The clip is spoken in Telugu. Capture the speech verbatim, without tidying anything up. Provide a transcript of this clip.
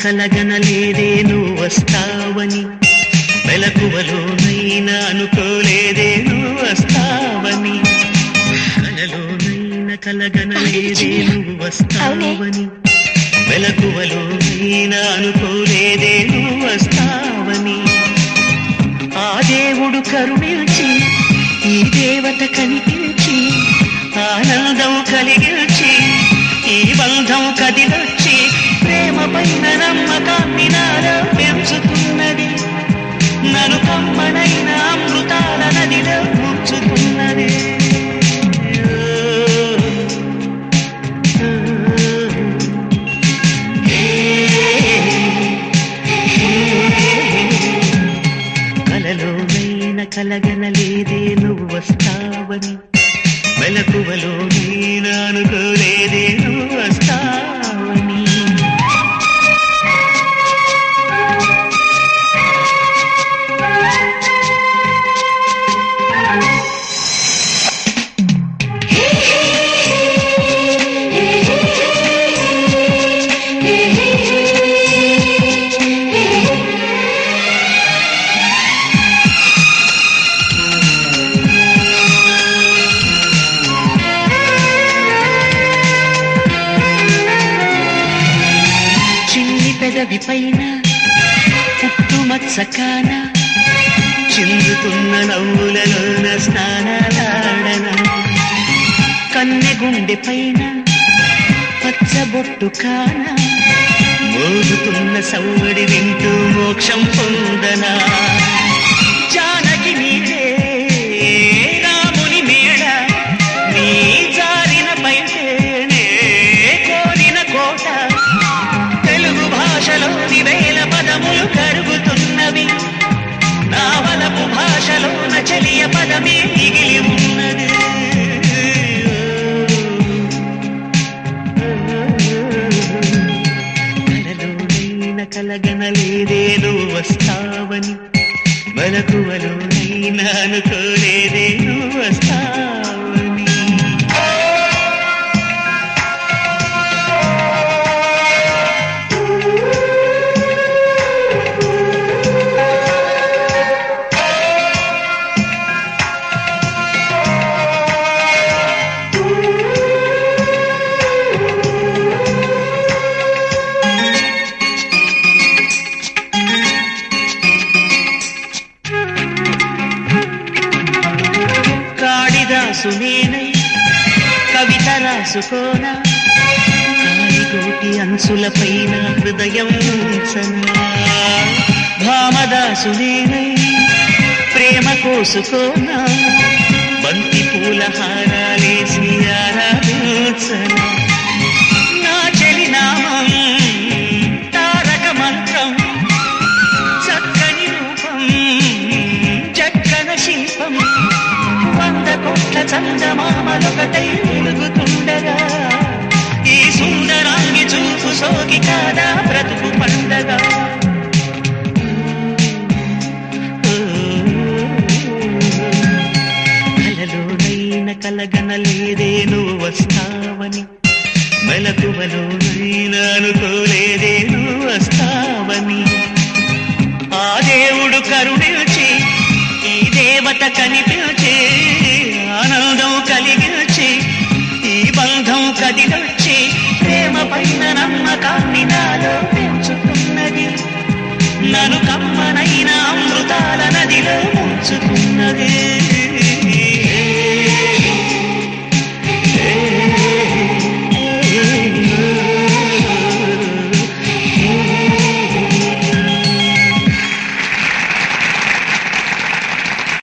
కలగనలేదే నువ్వు వస్తావని, మెలకువలోనైనా అనుకోలేదే నువ్వు వస్తావని, కలలోనైనా కలగనలేదే నువ్వు వస్తావని, మెలకువలోనైనా అనుకోలేదే నువ్వు వస్తావని. ఆ దేవుడు కరుణించి ఈ దేవత కనిపించి ఆనందం కలిగించి ఈ బంధం కదిలొచ్చి ప్రేమ పైన నమ్మకాన్ని నాలో పెంచుతున్నది, నన్ను కమ్మనైన అమృతాల నదిలో ముంచుతున్నది. కలలోనైనా కలగనలేదే నువ్వు వస్తావని, మెలకువలో నేను అనుకోలేదే నువ్వు వస్తావని. పెదవి పైన పుట్టుమత్సకాన చిందుతున్న నవ్వులలోన స్నానాలాడన, కన్నె గుండె పైన పచ్చబొట్టు కాన మోగుతున్న సవ్వడి వింటూ మోక్షం పొందనా. జానకి నీడే రాముని మేడ నీ జారిన పైనే కోరిన కోట, తెలుగు భాషలోని వేల పదములు కరుగుతున్నవి, నా వలపు భాషలోన చెలియ పదమే మిగిలి ఉన్నది. కలలోనైనా కలగనలేదే నువ్వు వస్తావని, మెలకువలోనైనా అనుకోలేదే నువ్వు వస్తావని. కాళిదాసునేనై కవిత రాసుకోనా, కాలిగోటి అంచుల పైన హృదయం ఉంచనా. భామదాసునేనై ప్రేమ కోసుకోనా, బంతి పూల హారాలేసి ఆరాధించనా. నా చెలి నామం తారక మంత్రం, చక్కని రూపం చక్కన శిల్పం, వంద కోట్ల చందమామలొకటై వెలుగుతుండగా ఈ సుందరాంగి చూపు సోకి కాదా బ్రతుకు పండగా. కలలోనైనా కలగనలేదే నువ్వు వస్తావని, మెలకువలోనైనా అనుకోలేదే నువ్వు వస్తావని. ఆ దేవుడు కరుణించి ఈ దేవత కనిపించి ఆనందం కలిగించి ఈ బంధం కదిలొచ్చి ప్రేమ పైన నమ్మకాన్ని నాలో పెంచుతున్నది, నన్ను కమ్మనైన అమృతాల నదిలో ముంచుతున్నది.